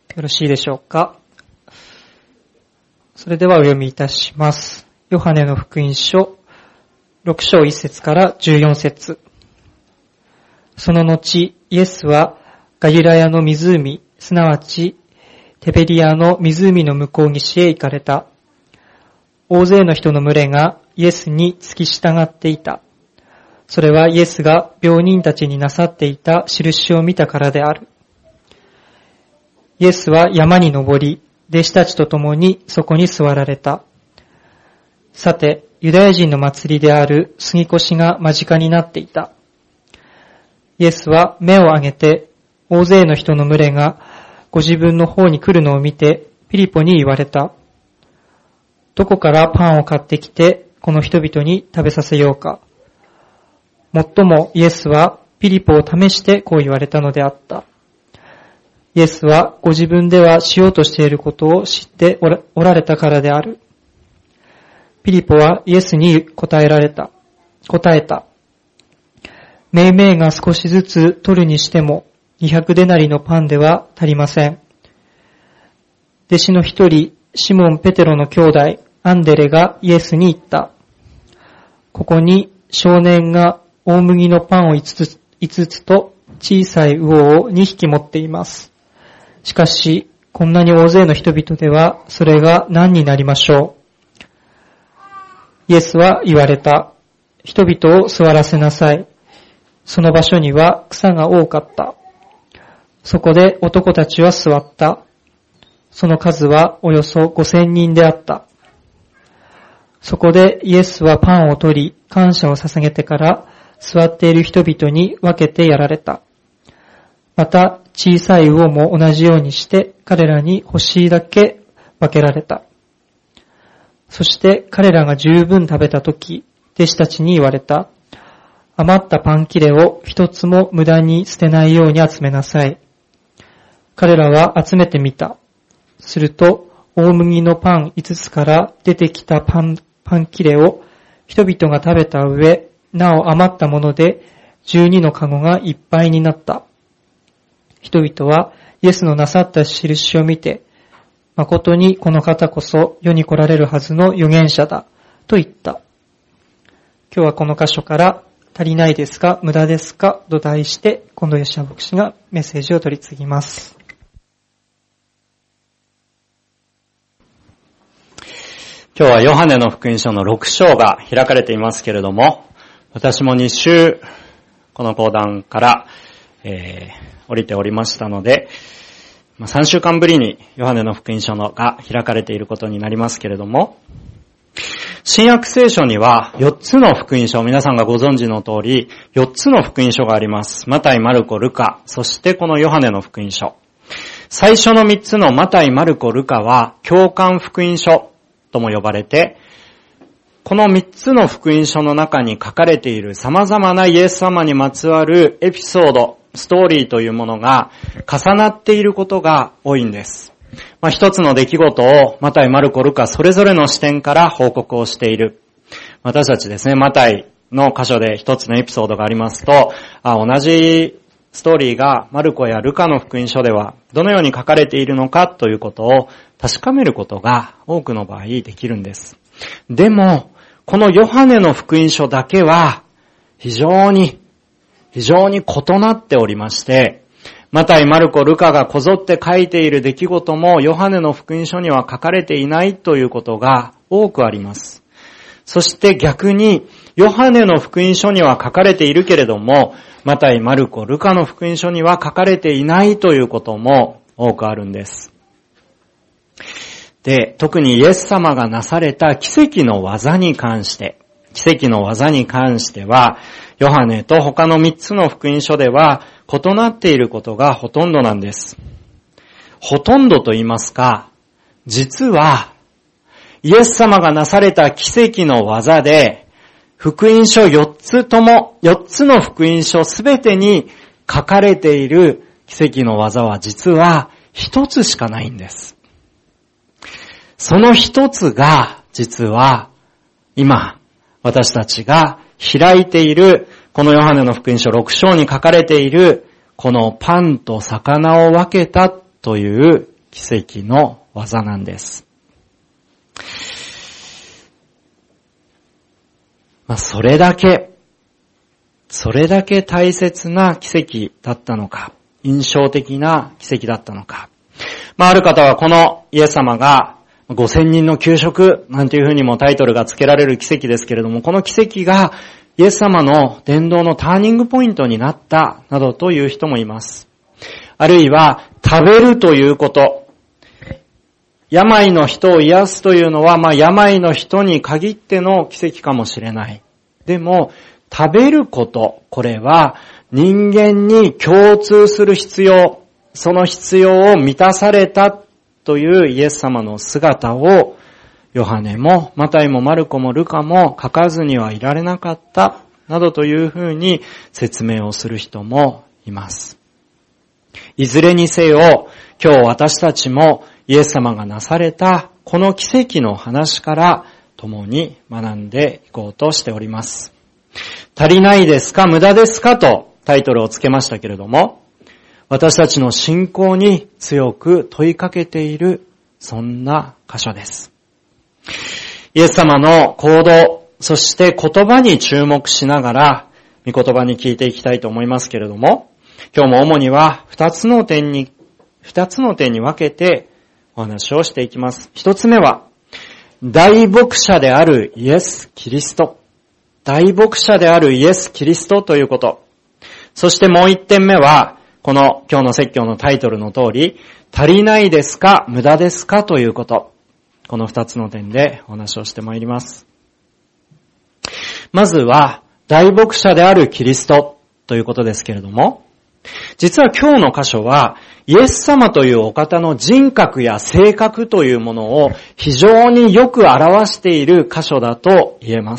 よろしいでしょうか。それではお読みいたします。ヨハネの福音書6章1節から14節。その後、イエスはガリラヤの湖、すなわちテベリアの湖の向こう岸へ行かれた。大勢の人の群れがイエスに付き従っていた。それはイエスが病人たちになさっていた印を見たからである。イエスは山に登り、弟子たちと共にそこに座られた。さて、ユダヤ人の祭りである杉越が間近になっていた。イエスは目を上げて、大勢の人の群れがご自分の方に来るのを見て、ピリポに言われた。どこからパンを買ってきて、この人々に食べさせようか。もっともイエスはピリポを試してこう言われたのであった。イエスはご自分ではしようとしていることを知っておられたからである。ピリポはイエスに答えた。めいめいが少しずつ取るにしても200デナリのパンでは足りません。弟子の一人、シモン・ペテロの兄弟、アンデレがイエスに言った。ここに少年が大麦のパンを5つと小さい魚を2匹持っています。しかし、こんなに大勢の人々では、それが何になりましょう。イエスは言われた。人々を座らせなさい。その場所には草が多かった。そこで男たちは座った。その数はおよそ5000人であった。そこでイエスはパンを取り、感謝を捧げてから座っている人々に分けてやられた。また小さい魚も同じようにして彼らに欲しいだけ分けられた。そして彼らが十分食べたとき、弟子たちに言われた。余ったパン切れを一つも無駄に捨てないように集めなさい。彼らは集めてみた。すると大麦のパン5つから出てきたパン切れを人々が食べた上、なお余ったもので12のカゴがいっぱいになった。人々はイエスのなさった印を見て、誠にこの方こそ世に来られるはずの預言者だと言った。今日はこの箇所から足りないですか、無駄ですかと題して、近藤義也牧師がメッセージを取り次ぎます。 今日はヨハネの福音書の6章が開かれていますけれども、私も2週この講談から、降りておりましたので、3週間ぶりにヨハネの福音書が開かれていることになりますけれども、新約聖書には4つの福音書、皆さんがご存知の通り4つの福音書があります。マタイ、マルコ、ルカ、そしてこのヨハネの福音書。最初の3つのマタイ、マルコ、ルカは共感福音書とも呼ばれて、この3つの福音書の中に書かれている様々なイエス様にまつわるエピソード、ストーリーというものが重なっていることが多いんです。一つの出来事をマタイ、マルコ、ルカそれぞれの視点から報告をしている。私たちですね、マタイの箇所で一つのエピソードがありますと、同じストーリーがマルコやルカの福音書ではどのように書かれているのかということを確かめることが多くの場合できるんです。でも、このヨハネの福音書だけは非常に異なっておりまして、マタイ、マルコ、ルカがこぞって書いている出来事もヨハネの福音書には書かれていないということが多くあります。そして逆にヨハネの福音書には書かれているけれども、マタイ、マルコ、ルカの福音書には書かれていないということも多くあるんです。で、特にイエス様がなされた奇跡の技に関しては、ヨハネと他の3つの福音書では異なっていることがほとんどなんです。ほとんどと言いますか、実はイエス様がなされた奇跡の技で、福音書4つの福音書すべてに書かれている奇跡の技は実は1つしかないんです。その1つが実は今私たちが開いているこのヨハネの福音書6章に書かれているこのパンと魚を分けたという奇跡の技なんです。それだけ大切な奇跡だったのか、印象的な奇跡だったのか。ある方はこのイエス様が5000人の給食なんていうふうにもタイトルが付けられる奇跡ですけれども、この奇跡がイエス様の伝道のターニングポイントになったなどという人もいます。あるいは食べるということ。病の人を癒すというのは、病の人に限っての奇跡かもしれない。でも、食べること、これは人間に共通する必要、その必要を満たされたというイエス様の姿を、ヨハネもマタイもマルコもルカも書かずにはいられなかった、などというふうに説明をする人もいます。いずれにせよ、今日私たちもイエス様がなされたこの奇跡の話から共に学んでいこうとしております。足りないですか、無駄ですかとタイトルをつけましたけれども、私たちの信仰に強く問いかけている、そんな箇所です。イエス様の行動、そして言葉に注目しながら、御言葉に聞いていきたいと思いますけれども、今日も主には2つの点に分けてお話をしていきます。1つ目は、大牧者であるイエス・キリスト。大牧者であるイエス・キリストということ。そしてもう1点目は、この今日の説教のタイトルの通り、足りないですか、無駄ですかということ。この2つの点でお話をしてまいります。まずは、大牧者であるキリストということですけれども、実は今日の箇所は、イエス様というお方の人格や性格というものを非常によく表している箇所だと言えます。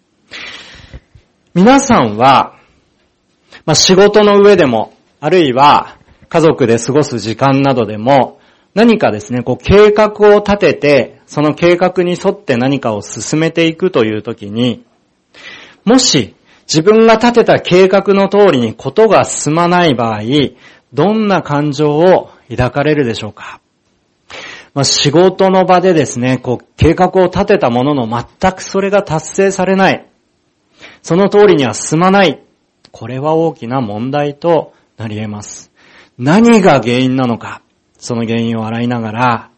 皆さんは、仕事の上でも、あるいは家族で過ごす時間などでも、何かですね、計画を立てて、その計画に沿って何かを進めていくというときに、もし自分が立てた計画の通りにことが進まない場合、どんな感情を抱かれるでしょうか。仕事の場でですね、計画を立てたものの全くそれが達成されない。その通りには進まない。これは大きな問題となり得ます。何が原因なのか、その原因を洗いながら、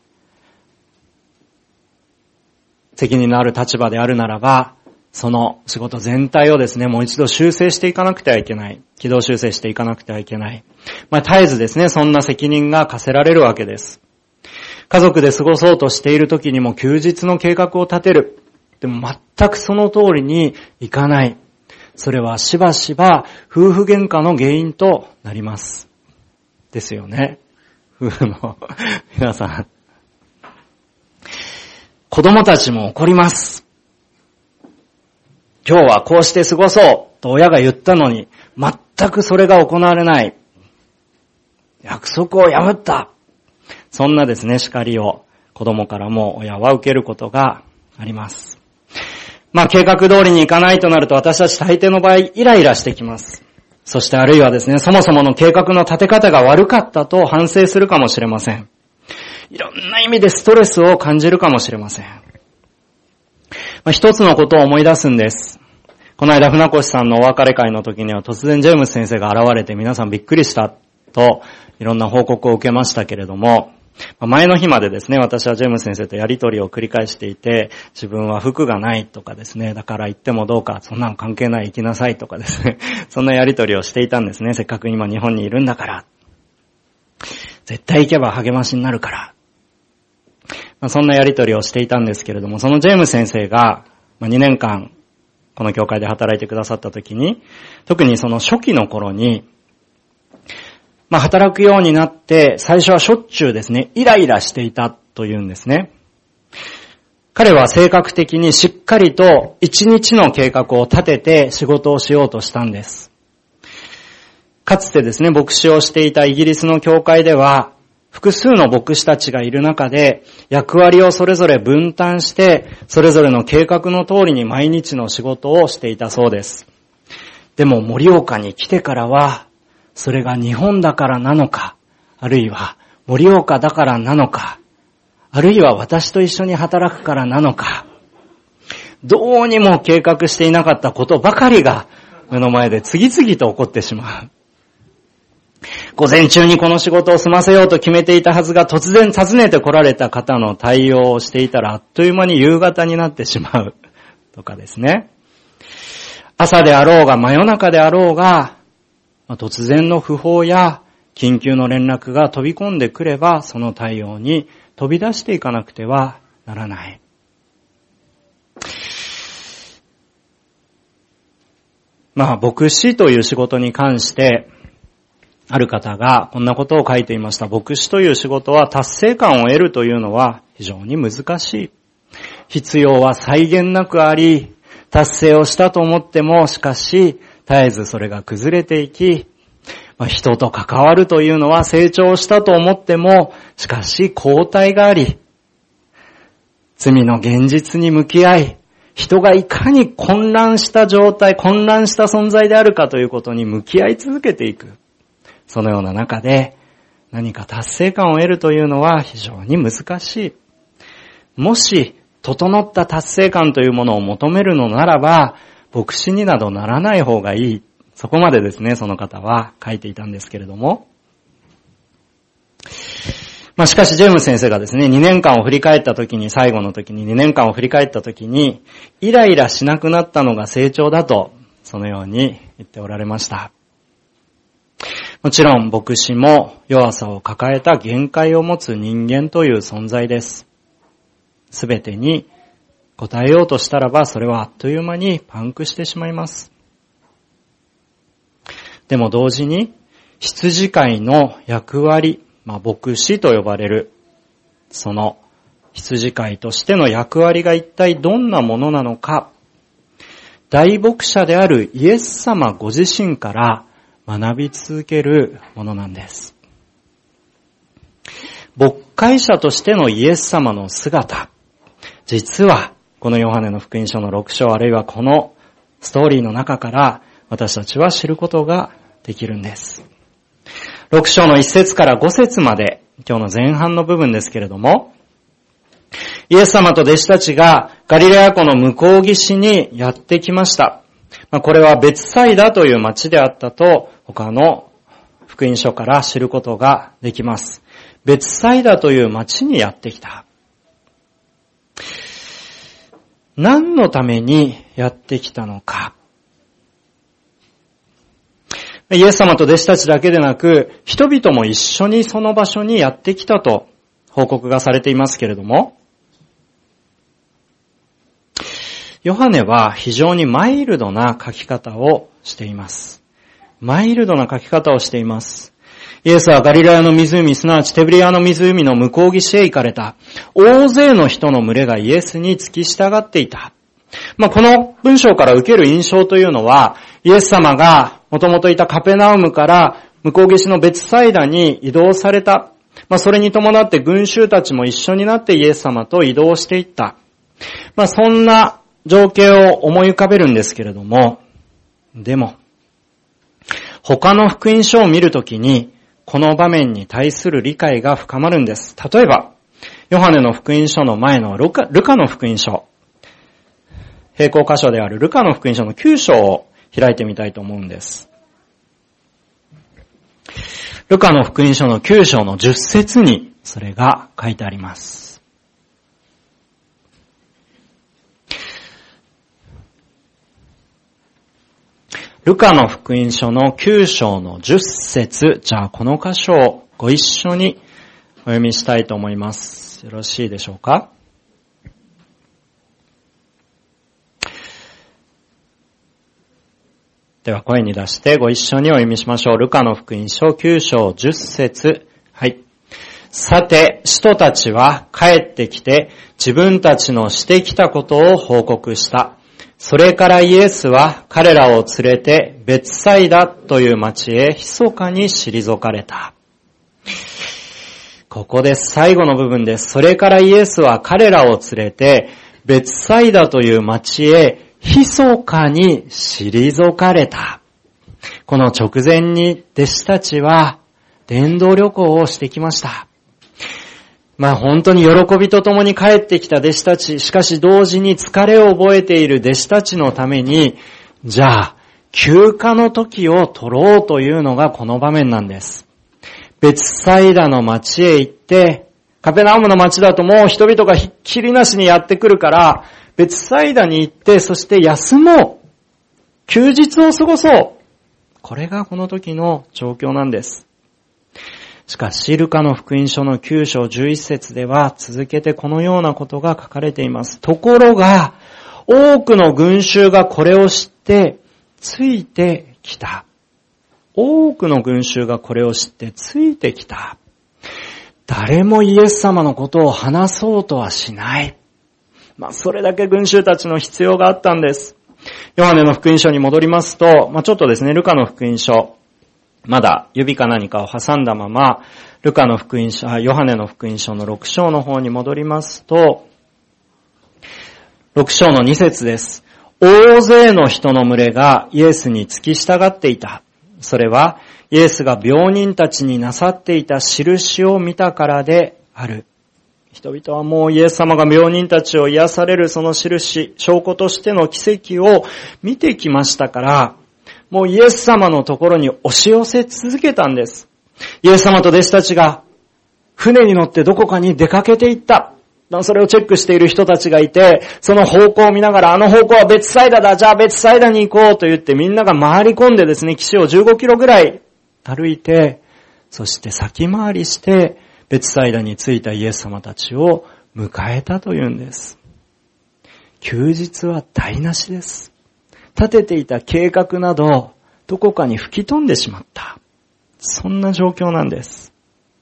責任のある立場であるならば、その仕事全体をですね、もう一度修正していかなくてはいけない。軌道修正していかなくてはいけない。絶えずですね、そんな責任が課せられるわけです。家族で過ごそうとしている時にも休日の計画を立てる。でも全くその通りにいかない。それはしばしば夫婦喧嘩の原因となります。ですよね。夫婦の皆さん。子供たちも怒ります。今日はこうして過ごそうと親が言ったのに、全くそれが行われない。約束を破った。そんなですね、叱りを子供からも親は受けることがあります。計画通りにいかないとなると私たち大抵の場合イライラしてきます。そしてあるいはですね、そもそもの計画の立て方が悪かったと反省するかもしれません。いろんな意味でストレスを感じるかもしれません。一つのことを思い出すんです。この間船越さんのお別れ会の時には突然ジェームス先生が現れて皆さんびっくりしたといろんな報告を受けましたけれども、前の日までですね、私はジェームス先生とやりとりを繰り返していて、自分は服がないとかですね、だから行ってもどうか、そんなの関係ない、行きなさいとかですね、そんなやりとりをしていたんですね。せっかく今日本にいるんだから。絶対行けば励ましになるから。そんなやりとりをしていたんですけれども、そのジェームス先生が2年間この教会で働いてくださった時に、特にその初期の頃に、働くようになって、最初はしょっちゅうですね、イライラしていたというんですね。彼は性格的にしっかりと一日の計画を立てて仕事をしようとしたんです。かつてですね、牧師をしていたイギリスの教会では、複数の牧師たちがいる中で、役割をそれぞれ分担して、それぞれの計画の通りに毎日の仕事をしていたそうです。でも盛岡に来てからは、それが日本だからなのか、あるいは盛岡だからなのか、あるいは私と一緒に働くからなのか、どうにも計画していなかったことばかりが目の前で次々と起こってしまう。午前中にこの仕事を済ませようと決めていたはずが、突然訪ねて来られた方の対応をしていたらあっという間に夕方になってしまうとかですね。朝であろうが真夜中であろうが、突然の訃報や緊急の連絡が飛び込んでくれば、その対応に飛び出していかなくてはならない。牧師という仕事に関して、ある方がこんなことを書いていました。牧師という仕事は達成感を得るというのは非常に難しい。必要は際限なくあり、達成をしたと思っても、しかし絶えずそれが崩れていき、人と関わるというのは成長したと思っても、しかし後退があり、罪の現実に向き合い、人がいかに混乱した状態、混乱した存在であるかということに向き合い続けていく。そのような中で何か達成感を得るというのは非常に難しい。もし整った達成感というものを求めるのならば、牧師になどならない方がいい。そこまでですね、その方は書いていたんですけれども。しかしジェームス先生がですね、2年間を振り返った時に、最後の時に2年間を振り返った時に、イライラしなくなったのが成長だと、そのように言っておられました。もちろん牧師も弱さを抱えた限界を持つ人間という存在です。すべてに答えようとしたらば、それはあっという間にパンクしてしまいます。でも同時に羊飼いの役割、牧師と呼ばれるその羊飼いとしての役割が一体どんなものなのか、大牧者であるイエス様ご自身から学び続けるものなんです。牧会者としてのイエス様の姿、実はこのヨハネの福音書の6章あるいはこのストーリーの中から私たちは知ることができるんです。6章の1節から5節まで、今日の前半の部分ですけれども、イエス様と弟子たちがガリラヤ湖の向こう岸にやってきました。これはベツサイダという町であったと他の福音書から知ることができます。ベツサイダという町にやってきた。何のためにやってきたのか。イエス様と弟子たちだけでなく、人々も一緒にその場所にやってきたと報告がされていますけれども、ヨハネは非常にマイルドな書き方をしています。マイルドな書き方をしています。イエスはガリラヤの湖、すなわちテブリアの湖の向こう岸へ行かれた。大勢の人の群れがイエスに付き従っていた。この文章から受ける印象というのは、イエス様がもともといたカペナウムから向こう岸のベツサイダに移動された。それに伴って群衆たちも一緒になってイエス様と移動していった。そんな情景を思い浮かべるんですけれども、でも、他の福音書を見るときに、この場面に対する理解が深まるんです。例えば、ヨハネの福音書の前のルカの福音書、並行箇所であるルカの福音書の9章を開いてみたいと思うんです。ルカの福音書の9章の10節にそれが書いてあります。ルカの福音書の9章の10節、じゃあこの箇所をご一緒にお読みしたいと思います。よろしいでしょうか？では声に出してご一緒にお読みしましょう。ルカの福音書9章10節。はい。さて、使徒たちは帰ってきて自分たちのしてきたことを報告した。それからイエスは彼らを連れてベツサイダという町へ密かに退かれた。ここです。最後の部分です。それからイエスは彼らを連れてベツサイダという町へ密かに退かれた。この直前に弟子たちは伝道旅行をしてきました。 本当に喜びとともに帰ってきた弟子たち、しかし同時に疲れを覚えている弟子たちのために、じゃあ、休暇の時を取ろうというのがこの場面なんです。ベツサイダの町へ行って、カペナウムの町だともう人々がひっきりなしにやってくるから、ベツサイダに行って、そして休もう。休日を過ごそう。これがこの時の状況なんです。しかし、ルカの福音書の9章11節では続けてこのようなことが書かれています。ところが、多くの群衆がこれを知ってついてきた。多くの群衆がこれを知ってついてきた。誰もイエス様のことを話そうとはしない。それだけ群衆たちの必要があったんです。ヨハネの福音書に戻りますと、ちょっとですね、ルカの福音書、まだ指か何かを挟んだまま、ヨハネの福音書の6章の方に戻りますと、6章の2節です。大勢の人の群れがイエスに付き従っていた。それは、イエスが病人たちになさっていた印を見たからである。人々はもうイエス様が病人たちを癒されるその印、証拠としての奇跡を見てきましたから、もうイエス様のところに押し寄せ続けたんです。イエス様と弟子たちが船に乗ってどこかに出かけていった。それをチェックしている人たちがいて、その方向を見ながら、あの方向はベツサイダだ、じゃあベツサイダに行こうと言ってみんなが回り込んでですね、岸を15キロぐらい歩いて、そして先回りして、ベツサイダに着いたイエス様たちを迎えたというんです。休日は台無しです。立てていた計画など、どこかに吹き飛んでしまった。そんな状況なんです。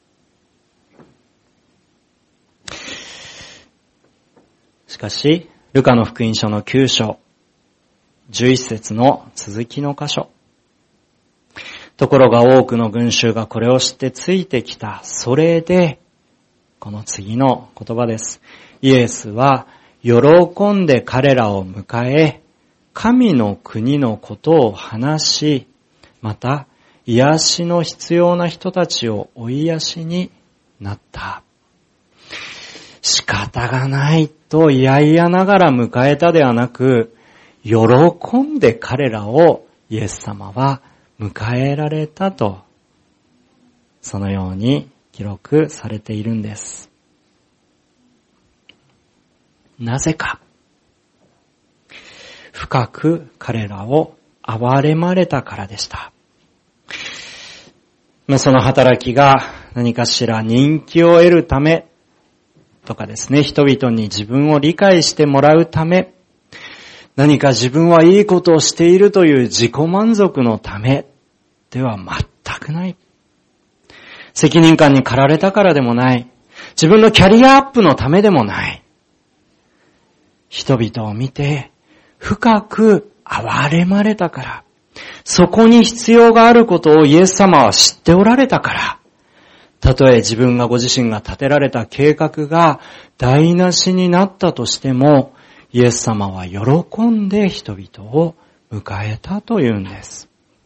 しかし、ルカの福音書の9章、11節の続きの箇所。ところが多くの群衆がこれを知ってついてきた。それで、この次の言葉です。イエスは喜んで彼らを迎え、神の国のことを話し、また癒しの必要な人たちをお癒しになった。仕方がないと嫌々ながら迎えたではなく、喜んで彼らをイエス様は迎えられたと、そのように記録されているんです。なぜか、深く彼らを憐れまれたからでした。その働きが何かしら人気を得るためとかですね、人々に自分を理解してもらうため、何か自分はいいことをしているという自己満足のためでは全くない。責任感に駆られたからでもない。自分のキャリアアップのためでもない。人々を見て深く憐れまれたから。そこに必要があることをイエス様は知っておられたから。たとえ自分がご自身が立てられた計画が台無しになったとしても、イエス様は喜んで人々を迎えたというんです。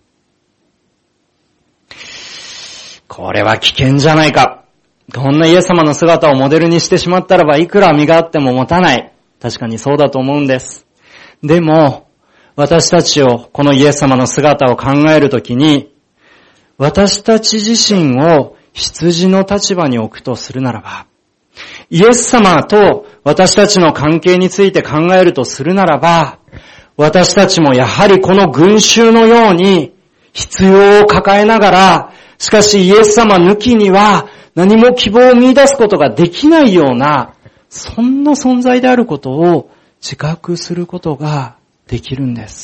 これは危険じゃないか。こんなイエス様の姿をモデルにしてしまったらばいくら身があっても持たない。確かにそうだと思うんです。でも、私たちを、このイエス様の姿を考えるときに、私たち自身を羊の立場に置くとするならば、イエス様と私たちの関係について考えるとするならば、私たちもやはりこの群衆のように必要を抱えながら、しかしイエス様抜きには何も希望を見出すことができないような、そんな存在であることを自覚することができるんです。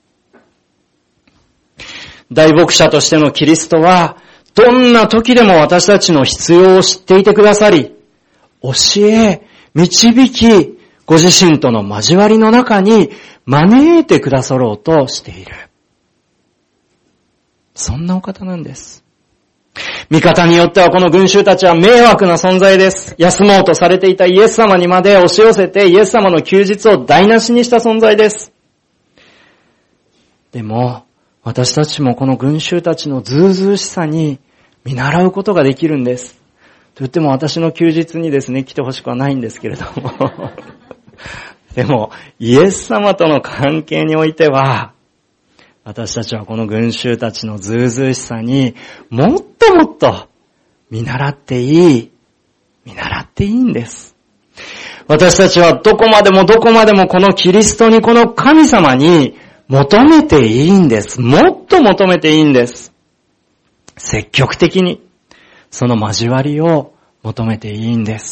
大牧者としてのキリストは、どんな時でも私たちの必要を知っていてくださり、教え、導き、ご自身との交わりの中に招いてくださろうとしている。そんなお方なんです。見方によってはこの群衆たちは迷惑な存在です。休もうとされていたイエス様にまで押し寄せてイエス様の休日を台無しにした存在です。でも、私たちもこの群衆たちのずうずうしさに見習うことができるんです。 言っても私の休日にですね、来てほしくはないんですけれども。でも、イエス様との関係においては、私たちはこの群衆たちのずうずうしさにもっともっと見習っていいんです。私たちはどこまでもこのキリストに、この神様に求めていいんです。もっと求めていいんです。積極的にその交わりを求めていいんです。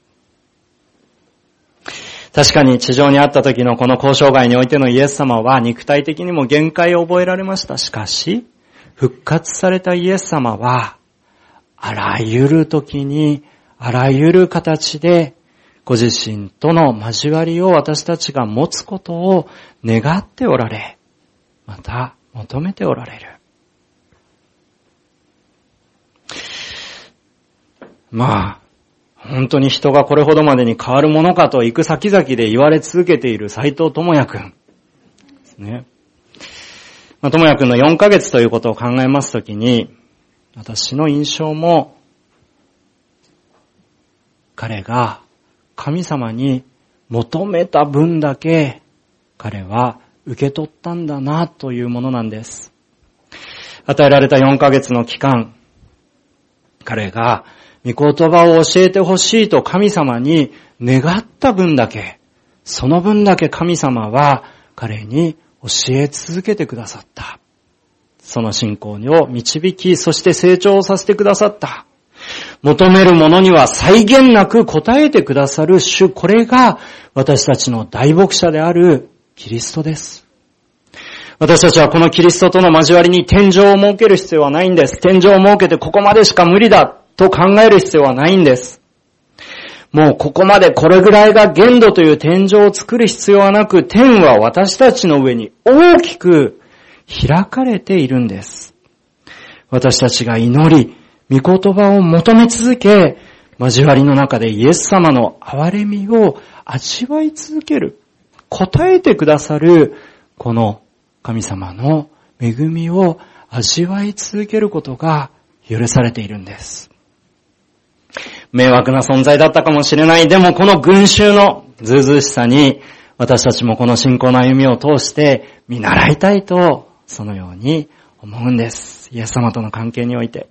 確かに地上にあった時のこの交渉外においてのイエス様は肉体的にも限界を覚えられました。しかし、復活されたイエス様は、あらゆる時に、あらゆる形で、ご自身との交わりを私たちが持つことを願っておられ、また求めておられる。本当に人がこれほどまでに変わるものかと行く先々で言われ続けている斉藤智也くんですね。智也くんの4ヶ月ということを考えますときに、私の印象も、彼が神様に求めた分だけ彼は受け取ったんだなというものなんです。与えられた4ヶ月の期間、彼が御言葉を教えてほしいと神様に願った分だけ、その分だけ神様は彼に教え続けてくださった。その信仰を導き、そして成長させてくださった。求めるものには際限なく答えてくださる主、これが私たちの大牧者であるキリストです。私たちはこのキリストとの交わりに天井を設ける必要はないんです。天井を設けてここまでしか無理だと考える必要はないんです。もうここまでこれぐらいが限度という天井を作る必要はなく、天は私たちの上に大きく開かれているんです。私たちが祈り、御言葉を求め続け、交わりの中でイエス様の憐れみを味わい続ける。答えてくださる、この神様の恵みを味わい続けることが許されているんです。迷惑な存在だったかもしれない。でもこの群衆のずうずうしさに、私たちもこの信仰の歩みを通して見習いたいと、そのように思うんです。イエス様との関係において。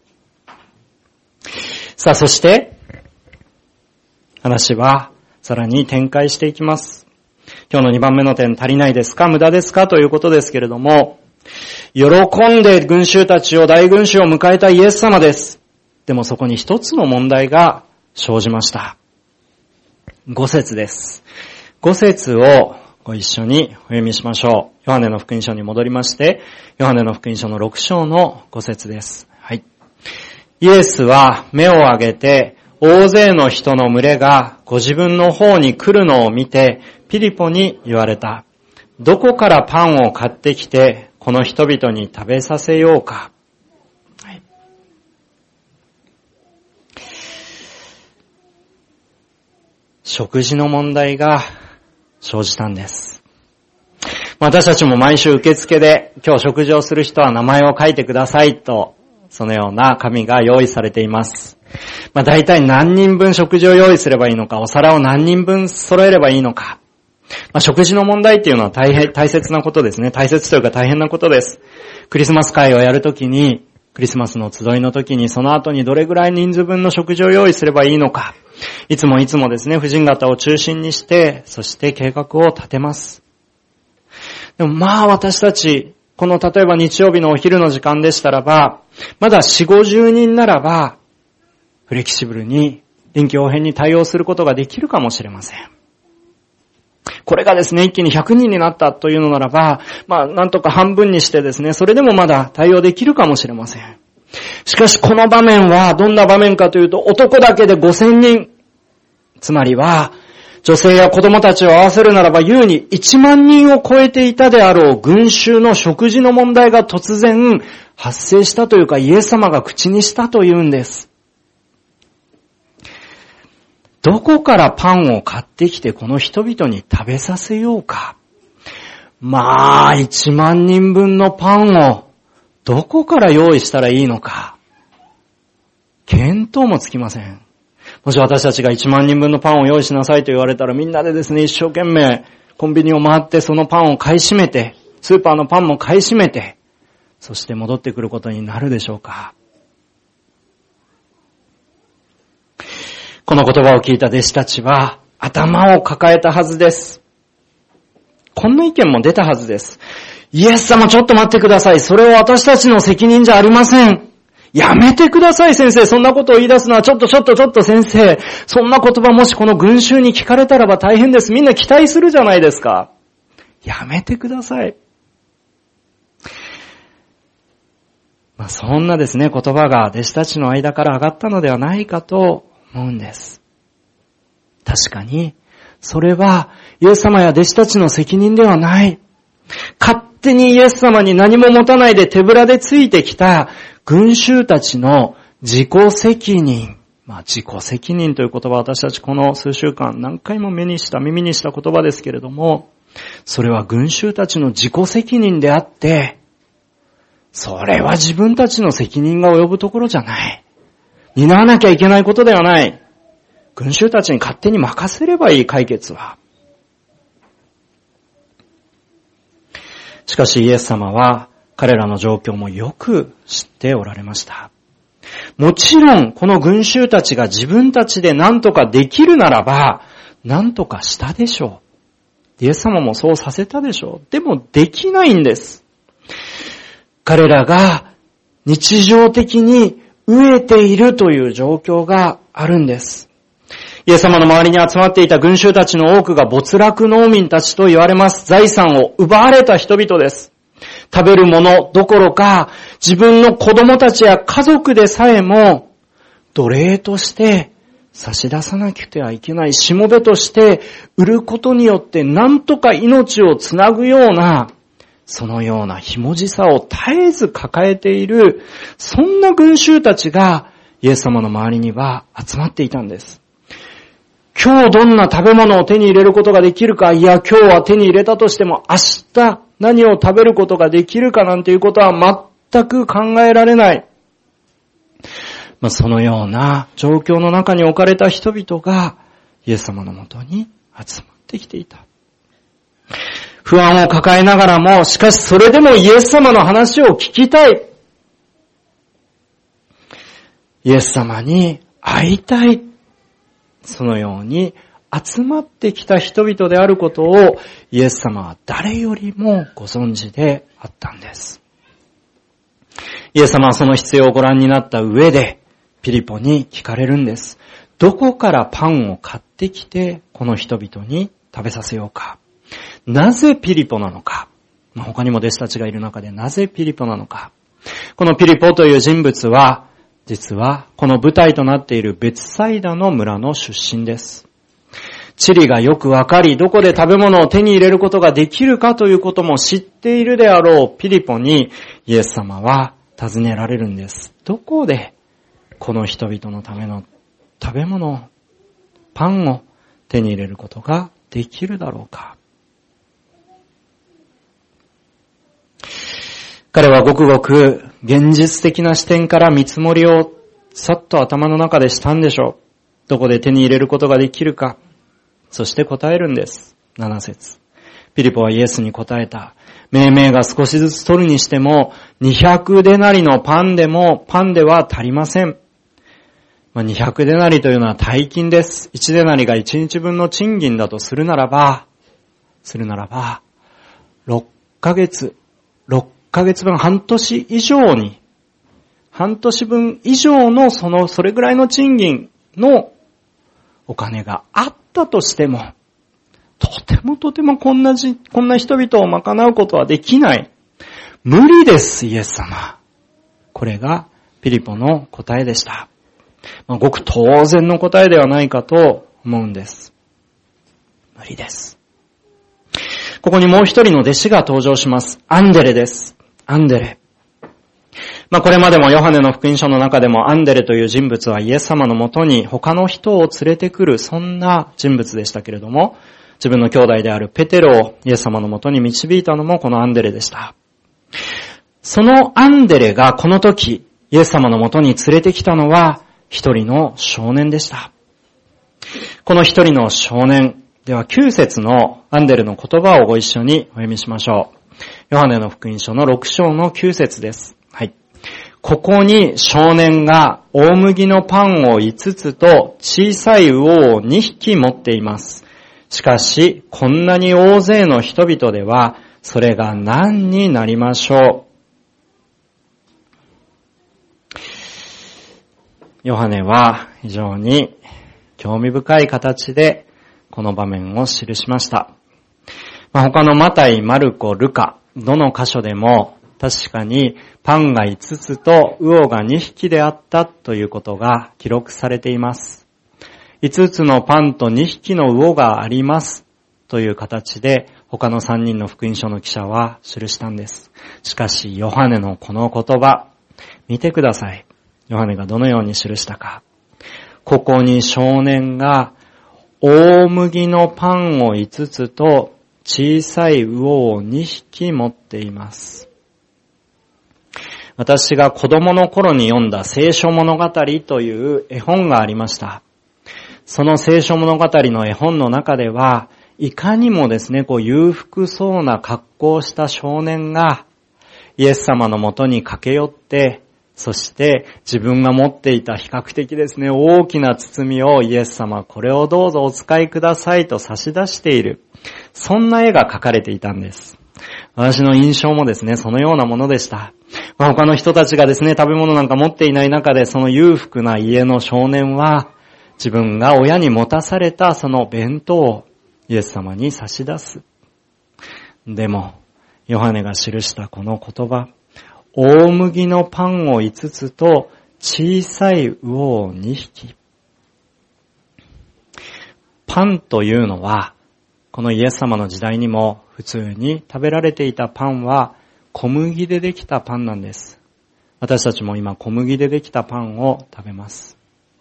さあ、そして、話はさらに展開していきます。今日の2番目の点、足りないですか？無駄ですか？ということですけれども、喜んで群衆たちを、大群衆を迎えたイエス様です。でもそこに一つの問題が生じました。5節です。5節をご一緒にお読みしましょう。ヨハネの福音書に戻りまして、ヨハネの福音書の6章の5節です。はい。イエスは目を上げて、大勢の人の群れがご自分の方に来るのを見て、ピリポに言われた。どこからパンを買ってきて、この人々に食べさせようか。はい、食事の問題が生じたんです。私たちも毎週受付で、今日食事をする人は名前を書いてくださいと、そのような紙が用意されています。大体何人分食事を用意すればいいのか、お皿を何人分揃えればいいのか。食事の問題っていうのは大切なことですね。大切というか大変なことです。クリスマス会をやるときに、クリスマスの集いのときに、その後にどれぐらい人数分の食事を用意すればいいのか。いつもですね、婦人方を中心にして、そして計画を立てます。でも私たち、この例えば日曜日のお昼の時間でしたらば、まだ4、50人ならば、フレキシブルに臨機応変に対応することができるかもしれません。これがですね、一気に100人になったというのならば、なんとか半分にしてですね、それでもまだ対応できるかもしれません。しかしこの場面はどんな場面かというと、男だけで5000人、つまりは女性や子供たちを合わせるならば優に1万人を超えていたであろう群衆の食事の問題が突然発生したというか、イエス様が口にしたというんです。どこからパンを買ってきてこの人々に食べさせようか。1万人分のパンをどこから用意したらいいのか。 見当もつきません。もし私たちが1万人分のパンを用意しなさいと言われたら、みんなでですね、一生懸命コンビニを回ってそのパンを買い占めて、スーパーのパンも買い占めて、そして戻ってくることになるでしょうか。この言葉を聞いた弟子たちは頭を抱えたはずです。こんな意見も出たはずです。イエス様ちょっと待ってください。それは私たちの責任じゃありません。やめてください先生。そんなことを言い出すのはちょっと先生。そんな言葉もしこの群衆に聞かれたらば大変です。みんな期待するじゃないですか。やめてください。そんなですね、言葉が弟子たちの間から上がったのではないかと思うんです。確かに、それはイエス様や弟子たちの責任ではない。勝手にイエス様に何も持たないで手ぶらでついてきた群衆たちの自己責任。自己責任という言葉は私たちこの数週間何回も耳にした言葉ですけれども、それは群衆たちの自己責任であって、それは自分たちの責任が及ぶところじゃない。担わなきゃいけないことではない。群衆たちに勝手に任せればいい、解決は。しかしイエス様は彼らの状況もよく知っておられました。もちろんこの群衆たちが自分たちで何とかできるならば何とかしたでしょう。イエス様もそうさせたでしょう。でもできないんです。彼らが日常的に飢えているという状況があるんです。イエス様の周りに集まっていた群衆たちの多くが没落農民たちと言われます。財産を奪われた人々です。食べるものどころか自分の子供たちや家族でさえも奴隷として差し出さなくてはいけない、しもべとして売ることによって何とか命をつなぐような、そのようなひもじさを絶えず抱えている、そんな群衆たちがイエス様の周りには集まっていたんです。今日どんな食べ物を手に入れることができるか、いや今日は手に入れたとしても明日何を食べることができるかなんていうことは全く考えられない。そのような状況の中に置かれた人々がイエス様のもとに集まってきていた。不安を抱えながらも、しかしそれでもイエス様の話を聞きたい。イエス様に会いたい。そのように集まってきた人々であることをイエス様は誰よりもご存知であったんです。イエス様はその必要をご覧になった上でピリポに聞かれるんです。どこからパンを買ってきてこの人々に食べさせようか。なぜピリポなのか。他にも弟子たちがいる中でなぜピリポなのか。このピリポという人物は実はこの舞台となっているベツサイダの村の出身です。地理がよくわかり、どこで食べ物を手に入れることができるかということも知っているであろうピリポにイエス様は尋ねられるんです。どこでこの人々のための食べ物、パンを手に入れることができるだろうか。彼はごくごく現実的な視点から見積もりをさっと頭の中でしたんでしょう。どこで手に入れることができるか。そして答えるんです。7節。ピリポはイエスに答えた。命名が少しずつ取るにしても200デナリのパンでは足りません。200デナリというのは大金です。1デナリが1日分の賃金だとするならば、6ヶ月分、半年分以上のそれぐらいの賃金のお金があったとしても、とてもこんな人々を賄うことはできない。無理です、イエス様。これがピリポの答えでした。ごく当然の答えではないかと思うんです。無理です。ここにもう一人の弟子が登場します。アンデレです。アンデレ。これまでもヨハネの福音書の中でもアンデレという人物はイエス様のもとに他の人を連れてくる、そんな人物でしたけれども、自分の兄弟であるペテロをイエス様のもとに導いたのもこのアンデレでした。そのアンデレがこの時イエス様のもとに連れてきたのは一人の少年でした。この一人の少年、では9節のアンデルの言葉をご一緒にお読みしましょう。ヨハネの福音書の6章の9節です。はい。ここに少年が大麦のパンを5つと小さい魚を2匹持っています。しかし、こんなに大勢の人々では、それが何になりましょう。ヨハネは非常に興味深い形でこの場面を記しました。他のマタイ、マルコ、ルカ、どの箇所でも確かにパンが5つと魚が2匹であったということが記録されています。5つのパンと2匹の魚がありますという形で他の3人の福音書の記者は記したんです。しかしヨハネのこの言葉、見てください。ヨハネがどのように記したか。ここに少年が大麦のパンを5つと小さい魚を2匹持っています。私が子供の頃に読んだ聖書物語という絵本がありました。その聖書物語の絵本の中では、いかにもですね、裕福そうな格好をした少年がイエス様のもとに駆け寄って、そして自分が持っていた比較的ですね、大きな包みをイエス様、これをどうぞお使いくださいと差し出している。そんな絵が描かれていたんです。私の印象もですね、そのようなものでした。他の人たちがですね、食べ物なんか持っていない中で、その裕福な家の少年は、自分が親に持たされたその弁当をイエス様に差し出す。でも、ヨハネが記したこの言葉、大麦のパンを5つと小さい魚を2匹。パンというのは、このイエス様の時代にも普通に食べられていたパンは小麦でできたパンなんです。私たちも今小麦でできたパンを食べます。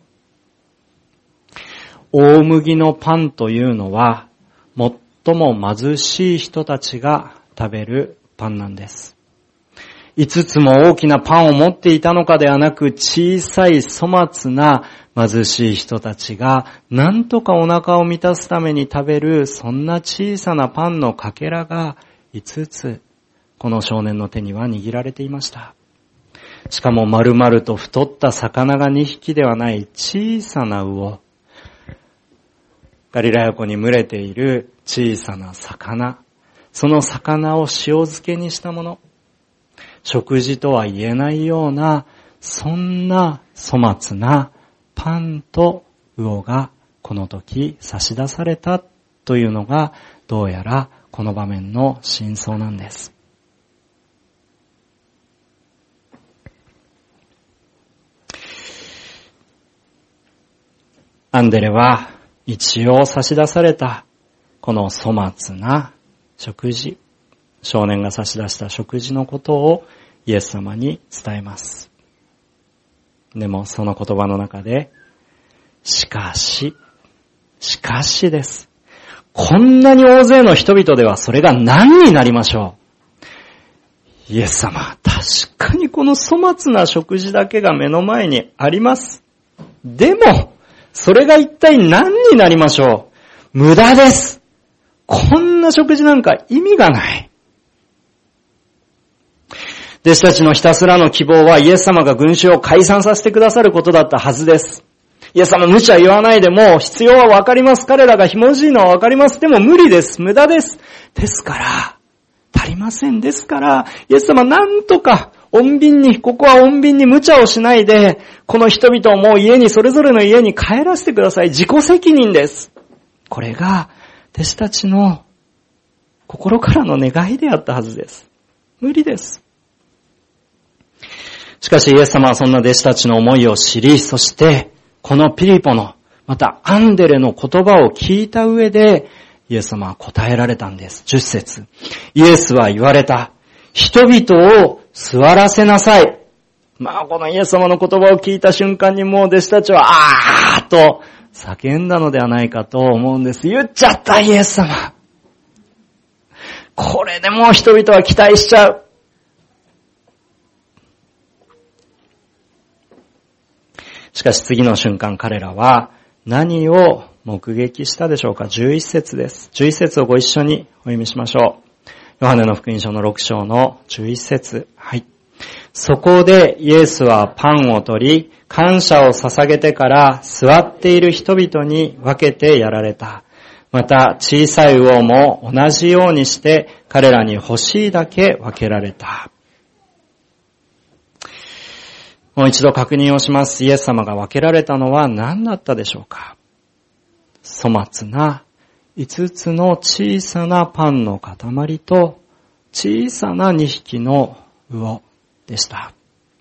大麦のパンというのは最も貧しい人たちが食べるパンなんです。5つも大きなパンを持っていたのかではなく、小さい粗末な貧しい人たちが何とかお腹を満たすために食べる、そんな小さなパンのかけらが5つ、この少年の手には握られていました。しかも丸々と太った魚が2匹ではない小さな魚。ガリラヤ湖に群れている小さな魚。その魚を塩漬けにしたもの。食事とは言えないような、そんな粗末なパンと魚がこの時差し出されたというのが、どうやらこの場面の真相なんです。アンデレは一応差し出されたこの粗末な食事、少年が差し出した食事のことをイエス様に伝えます。でもその言葉の中で、しかしです。こんなに大勢の人々ではそれが何になりましょう。イエス様、確かにこの粗末な食事だけが目の前にあります。でも、それが一体何になりましょう。無駄です。こんな食事なんか意味がない。弟子たちのひたすらの希望はイエス様が群衆を解散させてくださることだったはずです。イエス様無茶言わないでも必要はわかります。彼らがひもじいのはわかります。でも無理です。無駄です。ですから、足りません。ですから、イエス様なんとか穏便に、ここは穏便に無茶をしないで、この人々をもう家に、それぞれの家に帰らせてください。自己責任です。これが弟子たちの心からの願いであったはずです。無理です。しかしイエス様はそんな弟子たちの思いを知り、そしてこのピリポの、またアンデレの言葉を聞いた上で、イエス様は答えられたんです。10節。イエスは言われた。人々を座らせなさい。このイエス様の言葉を聞いた瞬間にもう弟子たちは、あーと叫んだのではないかと思うんです。言っちゃったイエス様。これでもう人々は期待しちゃう。 しかし次の瞬間彼らは何を目撃したでしょうか。11節です。11節をご一緒にお読みしましょう。ヨハネの福音書の6章の11節。はい。そこでイエスはパンを取り、感謝を捧げてから座っている人々に分けてやられた。また小さい魚も同じようにして彼らに欲しいだけ分けられた。もう一度確認をします。イエス様が分けられたのは何だったでしょうか。粗末な5つの小さなパンの塊と小さな2匹の魚でした。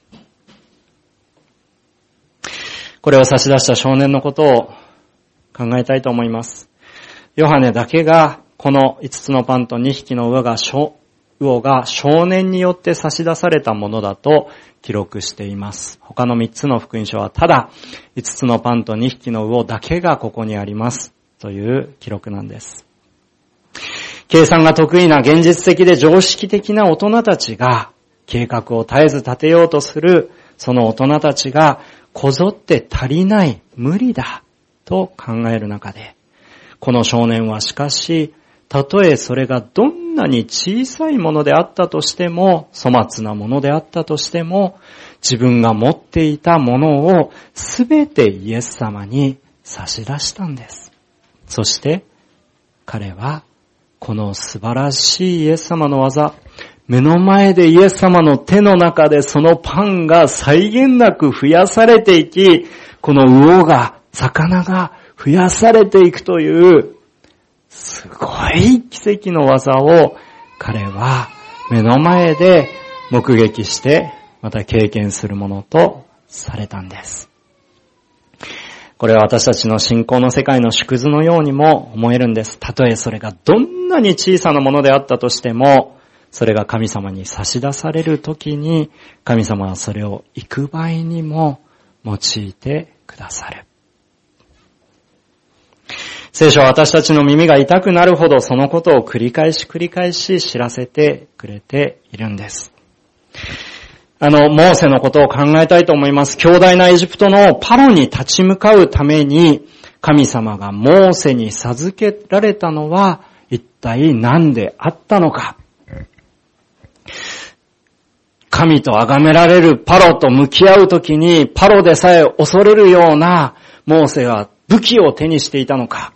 これを差し出した少年のことを考えたいと思います。ヨハネだけがこの5つのパンと2匹の魚が少年によって差し出されたものだと記録しています。他の3つの福音書はただ5つのパンと2匹の魚だけがここにありますという記録なんです。計算が得意な現実的で常識的な大人たちが計画を絶えず立てようとするその大人たちがこぞって足りない、無理だと考える中で、この少年はしかし、たとえそれがどんなに小さいものであったとしても、粗末なものであったとしても、自分が持っていたものをすべてイエス様に差し出したんです。そして彼はこの素晴らしいイエス様の技、目の前でイエス様の手の中でそのパンが際限なく増やされていき、この魚が増やされていくというすごい奇跡の技を彼は目の前で目撃してまた経験するものとされたんです。これは私たちの信仰の世界の縮図のようにも思えるんです。たとえそれがどんなに小さなものであったとしても、それが神様に差し出されるときに、神様はそれを幾倍にも用いてくださる。聖書は私たちの耳が痛くなるほどそのことを繰り返し知らせてくれているんです。モーセのことを考えたいと思います。強大なエジプトのパロに立ち向かうために、神様がモーセに授けられたのは一体何であったのか。神と崇められるパロと向き合うときに、パロでさえ恐れるようなモーセが武器を手にしていたのか。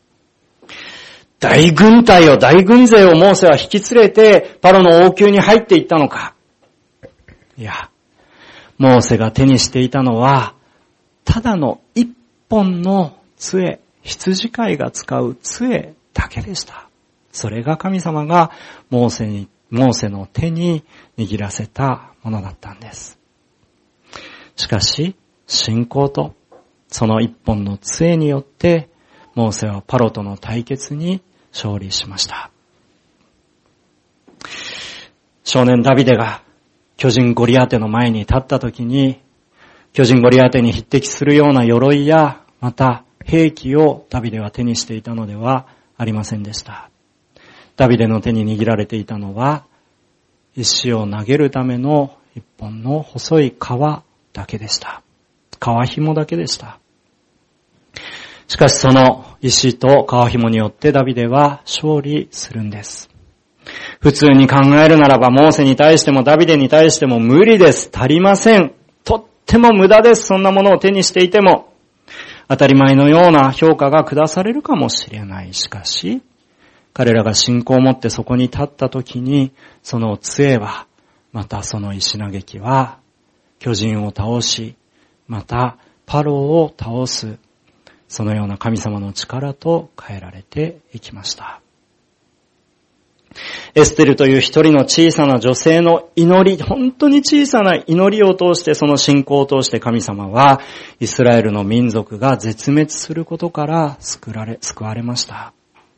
大軍勢をモーセは引き連れてパロの王宮に入っていったのか。いや、モーセが手にしていたのは、ただの一本の杖、羊飼いが使う杖だけでした。それが神様がモーセの手に握らせたものだったんです。しかし、信仰とその一本の杖によって、モーセはパロとの対決に勝利しました。少年ダビデが巨人ゴリアテの前に立った時に、巨人ゴリアテに匹敵するような鎧や、また兵器をダビデは手にしていたのではありませんでした。ダビデの手に握られていたのは、石を投げるための一本の細い皮だけでした。皮紐だけでした。しかしその石と皮紐によってダビデは勝利するんです。普通に考えるならば、モーセに対してもダビデに対しても無理です。足りません。とっても無駄です。そんなものを手にしていても。当たり前のような評価が下されるかもしれない。しかし、彼らが信仰を持ってそこに立った時に、その杖は、またその石投げ機は、巨人を倒し、またパロを倒す、そのような神様の力と変えられていきました。エステルという一人の小さな女性の祈り、本当に小さな祈りを通して、その信仰を通して神様は、イスラエルの民族が絶滅することから救われました。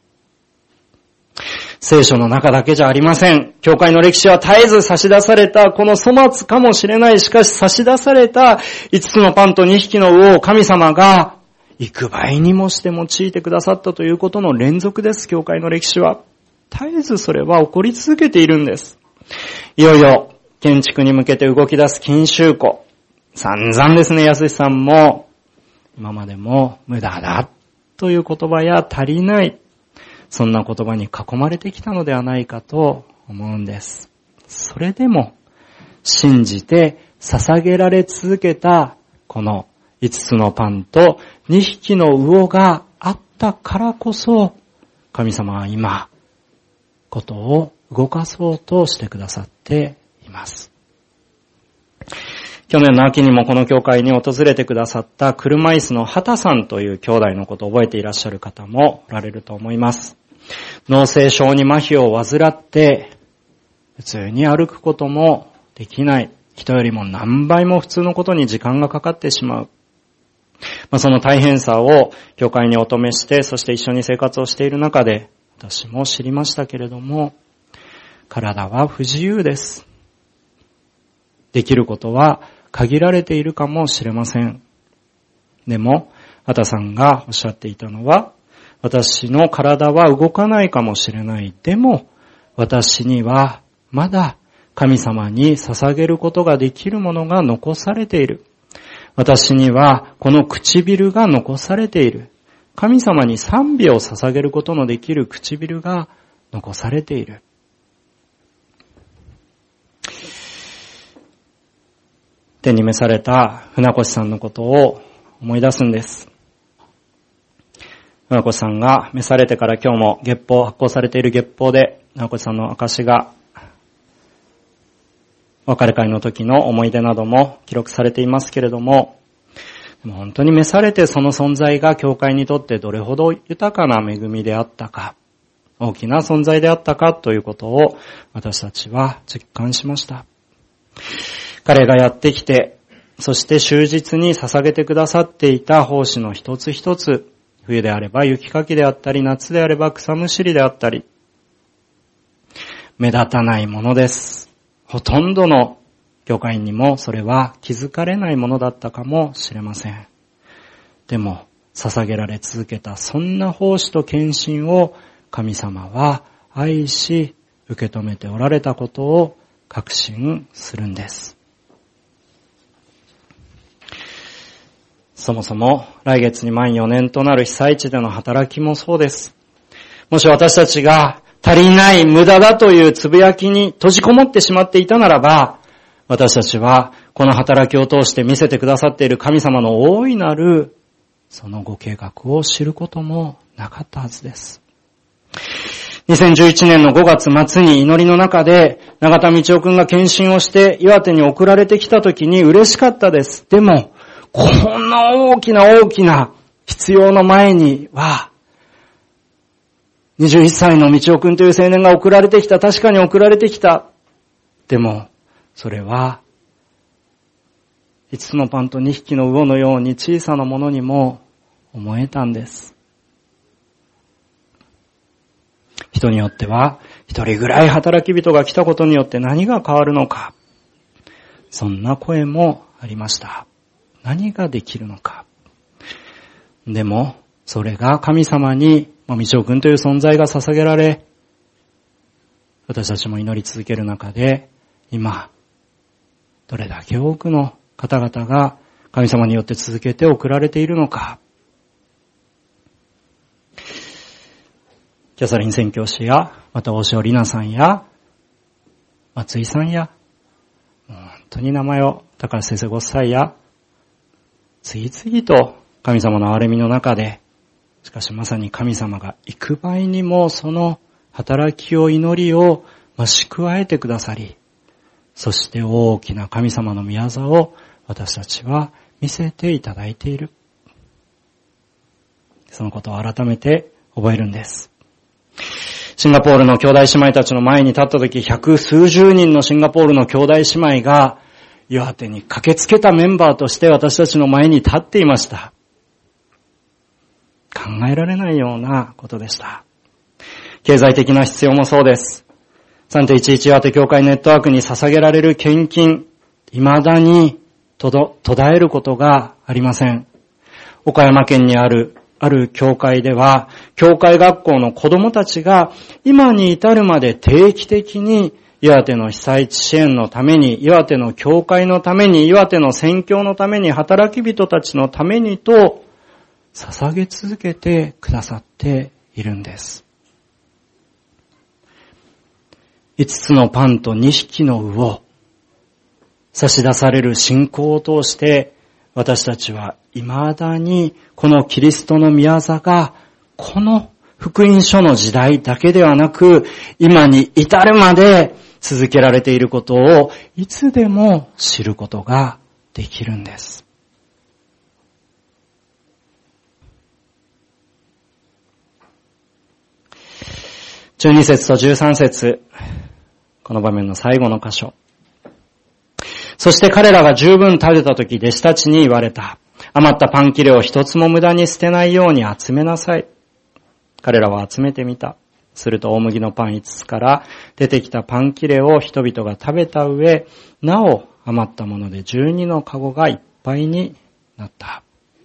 聖書の中だけじゃありません。教会の歴史は絶えず差し出された、この粗末かもしれない、しかし差し出された5つのパンと2匹の魚を神様が幾倍にもして用いてくださったということの連続です。教会の歴史は。絶えずそれは起こり続けているんです。いよいよ建築に向けて動き出す緊修庫。 散々ですね、安さんも、今までも無駄だという言葉や足りない、そんな言葉に囲まれてきたのではないかと思うんです。それでも、信じて捧げられ続けたこの5つのパンと2匹の魚があったからこそ、神様は今、ことを動かそうとしてくださっています。去年の秋にもこの教会に訪れてくださった車椅子の畑さんという兄弟のことを覚えていらっしゃる方もおられると思います。脳性小児麻痺を患って、普通に歩くこともできない。人よりも何倍も普通のことに時間がかかってしまう。その大変さを教会にお止めして、そして一緒に生活をしている中で、私も知りましたけれども、体は不自由です。できることは限られているかもしれません。でも、畑さんがおっしゃっていたのは、私の体は動かないかもしれない。でも、私にはまだ神様に捧げることができるものが残されている。私にはこの唇が残されている。神様に賛美を捧げることのできる唇が残されている。天に召された船越さんのことを思い出すんです。船越さんが召されてから今日も月報、発行されている月報で、船越さんの証が、別れ会の時の思い出なども記録されていますけれども、でも本当に召されてその存在が教会にとってどれほど豊かな恵みであったか、大きな存在であったかということを私たちは実感しました。彼がやってきて、そして終日に捧げてくださっていた奉仕の一つ一つ、冬であれば雪かきであったり、夏であれば草むしりであったり、目立たないものです。ほとんどの教会員にもそれは気づかれないものだったかもしれません。でも、捧げられ続けたそんな奉仕と献身を神様は愛し、受け止めておられたことを確信するんです。そもそも来月に満4年となる被災地での働きもそうです。もし私たちが足りない無駄だというつぶやきに閉じこもってしまっていたならば、私たちはこの働きを通して見せてくださっている神様の大いなるそのご計画を知ることもなかったはずです。2011年の5月末に祈りの中で永田道夫くんが献身をして岩手に送られてきた時に嬉しかったです。でも、こんな大きな必要の前には、21歳の道夫くんという青年が送られてきた。確かに送られてきた。でも、それは、5つのパンと2匹の魚のように小さなものにも思えたんです。人によっては、一人ぐらい働き人が来たことによって何が変わるのか。そんな声もありました。何ができるのか。でも、それが神様に、道夫くんという存在が捧げられ、私たちも祈り続ける中で、今、どれだけ多くの方々が神様によって続けて送られているのか。キャサリン宣教師や、また大塩里奈さんや、松井さんや、本当に名前を、高橋先生ご夫妻や、次々と神様の憐れみの中で、しかしまさに神様が幾倍にもその働きを祈りを増し加えてくださり、そして大きな神様の御業を私たちは見せていただいている。そのことを改めて覚えるんです。シンガポールの兄弟姉妹たちの前に立った時、百数十人のシンガポールの兄弟姉妹が岩手に駆けつけたメンバーとして私たちの前に立っていました。考えられないようなことでした。経済的な必要もそうです。3.11岩手教会ネットワークに捧げられる献金、未だに途絶えることがありません。岡山県にある教会では、教会学校の子供たちが今に至るまで定期的に岩手の被災地支援のために、岩手の教会のために、岩手の宣教のために、働き人たちのためにと、捧げ続けてくださっているんです。5つのパンと2匹の魚、差し出される信仰を通して、私たちは未だにこのキリストの御業が、この福音書の時代だけではなく、今に至るまで続けられていることをいつでも知ることができるんです。12節と13節、この場面の最後の箇所。そして彼らが十分食べたとき、弟子たちに言われた。余ったパン切れを一つも無駄に捨てないように集めなさい。彼らは集めてみた。すると大麦のパン5つから出てきたパン切れを人々が食べた上、なお余ったもので12のカゴがいっぱいになった。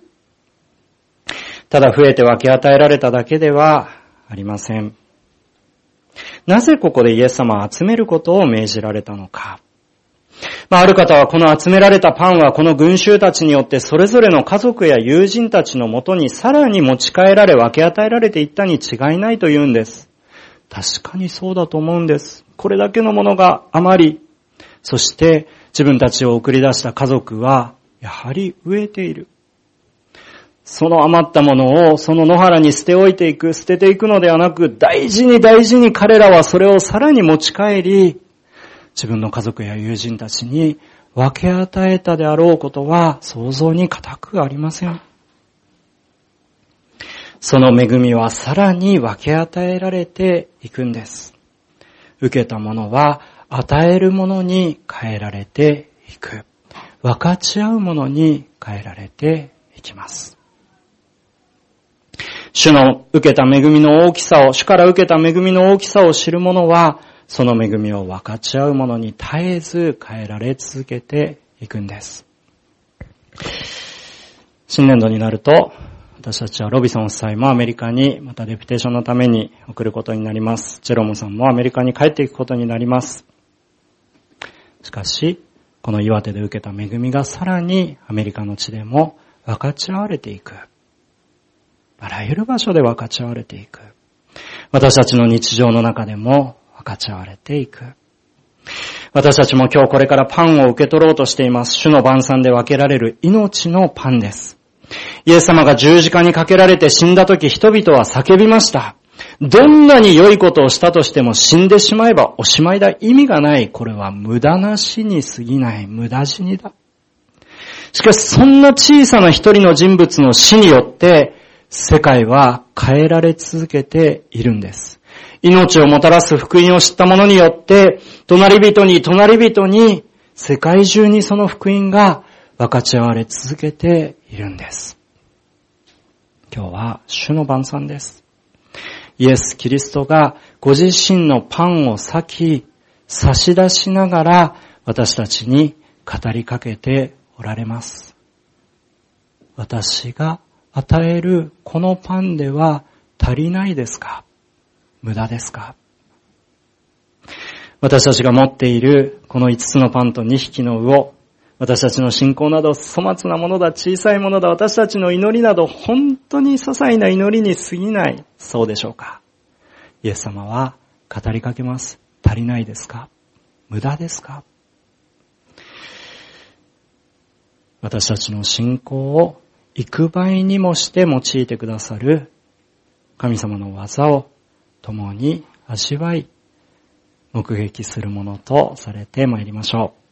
ただ増えて分け与えられただけではありません。なぜここでイエス様は集めることを命じられたのか。ある方はこの集められたパンはこの群衆たちによってそれぞれの家族や友人たちのもとにさらに持ち帰られ分け与えられていったに違いないと言うんです。確かにそうだと思うんです。これだけのものが余り、そして自分たちを送り出した家族はやはり飢えている。その余ったものをその野原に捨てていくのではなく、大事に彼らはそれをさらに持ち帰り、自分の家族や友人たちに分け与えたであろうことは想像に難くありません。その恵みはさらに分け与えられていくんです。受けたものは与えるものに変えられていく。分かち合うものに変えられていきます。主から受けた恵みの大きさを知る者は、その恵みを分かち合うものに絶えず変えられ続けていくんです。新年度になると、私たちはロビソン夫妻もアメリカにまたデピュテーションのために送ることになります。ジェロムさんもアメリカに帰っていくことになります。しかし、この岩手で受けた恵みがさらにアメリカの地でも分かち合われていく。あらゆる場所で分かち合われていく。私たちの日常の中でも分かち合われていく。私たちも今日これからパンを受け取ろうとしています。主の晩餐で分けられる命のパンです。イエス様が十字架にかけられて死んだ時、人々は叫びました。どんなに良いことをしたとしても死んでしまえばおしまいだ。意味がない。これは無駄な死に過ぎない。無駄死にだ。しかしそんな小さな一人の人物の死によって世界は変えられ続けているんです。命をもたらす福音を知った者によって、隣人に、世界中にその福音が分かち合われ続けているんです。今日は主の晩餐です。イエス・キリストがご自身のパンを裂き、差し出しながら私たちに語りかけておられます。私が与えるこのパンでは足りないですか？無駄ですか？私たちが持っているこの5つのパンと2匹の魚、私たちの信仰など粗末なものだ、小さいものだ、私たちの祈りなど本当に些細な祈りに過ぎない。そうでしょうか？イエス様は語りかけます。足りないですか？無駄ですか？私たちの信仰を幾倍にもして用いてくださる神様の技を共に味わい、目撃するものとされてまいりましょう。